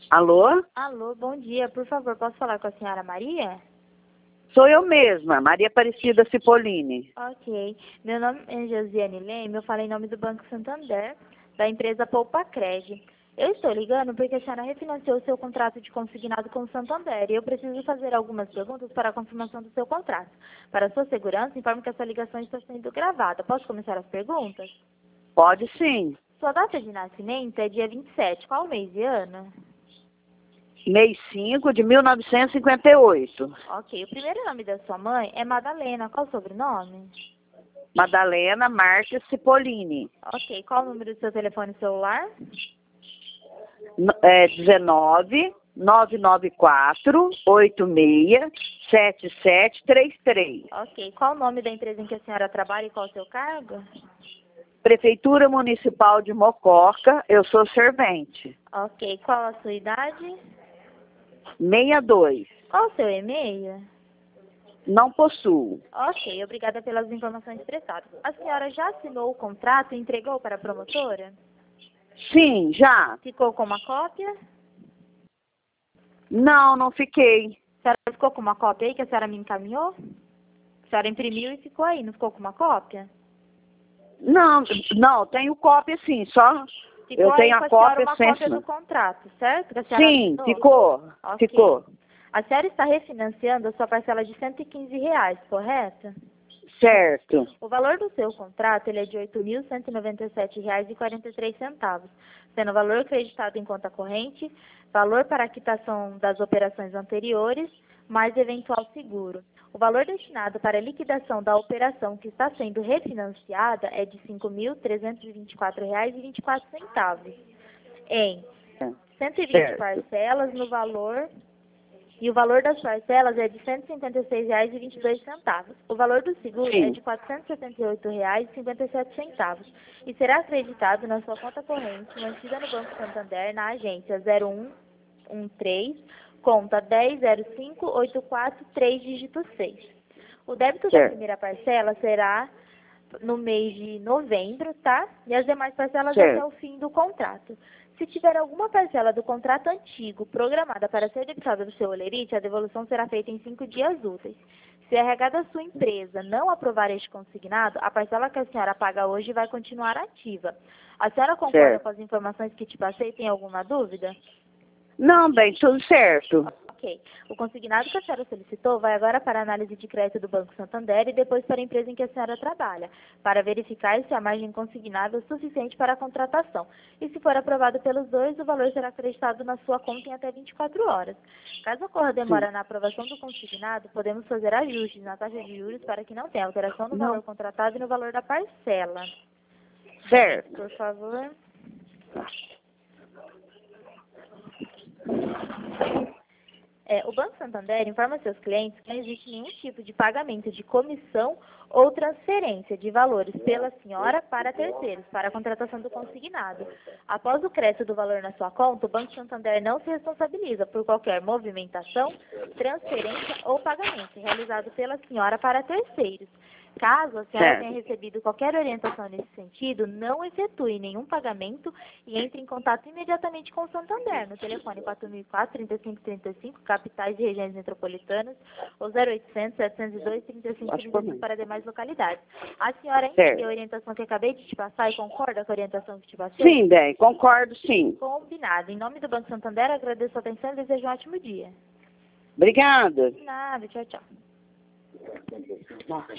Alô? Alô, bom dia. Por favor, posso falar com a senhora Maria? Sou eu mesma, Maria Aparecida Cipollini. Ok. Meu nome é Josiane Leme, eu falo em nome do Banco Santander, da empresa Poupa-Cred. Eu estou ligando porque a senhora refinanciou o seu contrato de consignado com o Santander e eu preciso fazer algumas perguntas para a confirmação do seu contrato. Para sua segurança, informo que essa ligação está sendo gravada. Posso começar as perguntas? Pode sim. Sua data de nascimento é dia 27. Qual mês e ano? Mês 5 de 1958. Ok. O primeiro nome da sua mãe é Madalena. Qual o sobrenome? Madalena Marques Cipollini. Ok. Qual o número do seu telefone celular? 19 994 86 7733. Ok. Qual o nome da empresa em que a senhora trabalha e qual o seu cargo? Prefeitura Municipal de Mococa, eu sou servente. Ok. Qual a sua idade? 62. Qual o seu e-mail? Não possuo. Ok. Obrigada pelas informações prestadas. A senhora já assinou o contrato e entregou para a promotora? Sim, já. Ficou com uma cópia? Não fiquei. A senhora ficou com uma cópia aí que a senhora me encaminhou? A senhora imprimiu e ficou aí, não ficou com uma cópia? Não, tenho cópia sim, só Ficou eu tenho aí com a a senhora cópia uma sem. cópia do contrato, certo? Que a senhora Sim, assinou? Ok. ficou. A senhora está refinanciando a sua parcela de R$ 115, correto? Certo, O valor do seu contrato ele é de R$ 8.197,43, sendo o valor acreditado em conta corrente, valor para a quitação das operações anteriores, mais eventual seguro. O valor destinado para a liquidação da operação que está sendo refinanciada é de R$ 5.324,24, em 120 certo, parcelas no valor. E o valor das parcelas é de R$ 156,22. O valor do seguro é de R$ 478,57 e será acreditado na sua conta corrente, mantida no Banco Santander, na agência 0113, conta 100584, dígito 6. O débito da certo, primeira parcela será no mês de novembro, tá? E as demais parcelas até certo, o fim do contrato. Se tiver alguma parcela do contrato antigo programada para ser debitada do seu holerite, a devolução será feita em 5 dias úteis. Se a RH da sua empresa não aprovar este consignado, a parcela que a senhora paga hoje vai continuar ativa. A senhora concorda certo. com as informações que te passei? Tem alguma dúvida? Não, bem, tudo certo. Ok. O consignado que a senhora solicitou vai agora para a análise de crédito do Banco Santander e depois para a empresa em que a senhora trabalha, para verificar se a margem consignada é suficiente para a contratação. E se for aprovado pelos dois, o valor será acreditado na sua conta em até 24 horas. Caso ocorra demora Sim. na aprovação do consignado, podemos fazer ajustes na taxa de juros para que não tenha alteração no valor Não. contratado e no valor da parcela. Certo. Por favor. O Banco Santander informa seus clientes que não existe nenhum tipo de pagamento de comissão ou transferência de valores pela senhora para terceiros, para a contratação do consignado. Após o crédito do valor na sua conta, o Banco Santander não se responsabiliza por qualquer movimentação, transferência ou pagamento realizado pela senhora para terceiros. Caso a senhora Certo. tenha recebido qualquer orientação nesse sentido, não efetue nenhum pagamento e entre em contato imediatamente com o Santander, no telefone 4004-3535, capitais e regiões metropolitanas, ou 0800-702-3535 para demais localidades. A senhora entendeu Certo. a orientação que acabei de te passar e concorda com a orientação que te passei? Sim, bem, concordo sim. Combinado. Em nome do Banco Santander, agradeço a atenção e desejo um ótimo dia. Obrigada. De nada, tchau, tchau.